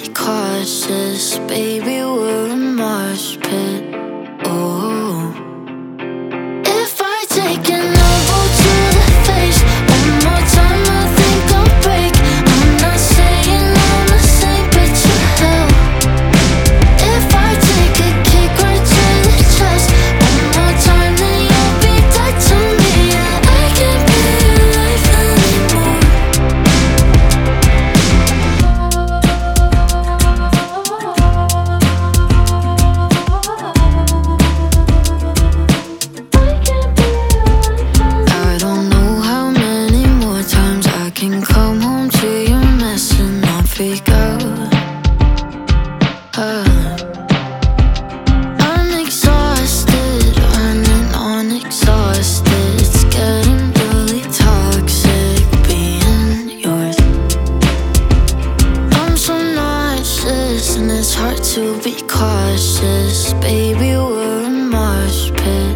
cautious. Baby, we're a mosh pit. Oh, if I take an elbow to the face one more time, I think I'll break. I'm not saying I'm the same, but you will. If I take a kick right to the chest one more time, then you'll be dead to me. Yeah, I can't be your life anymore. I don't know how many more times I can come home to your mess and not freak out. I'm exhausted, running on exhausted. It's getting really toxic being yours. I'm so nauseous and it's hard to be cautious. Baby, we're a mosh pit.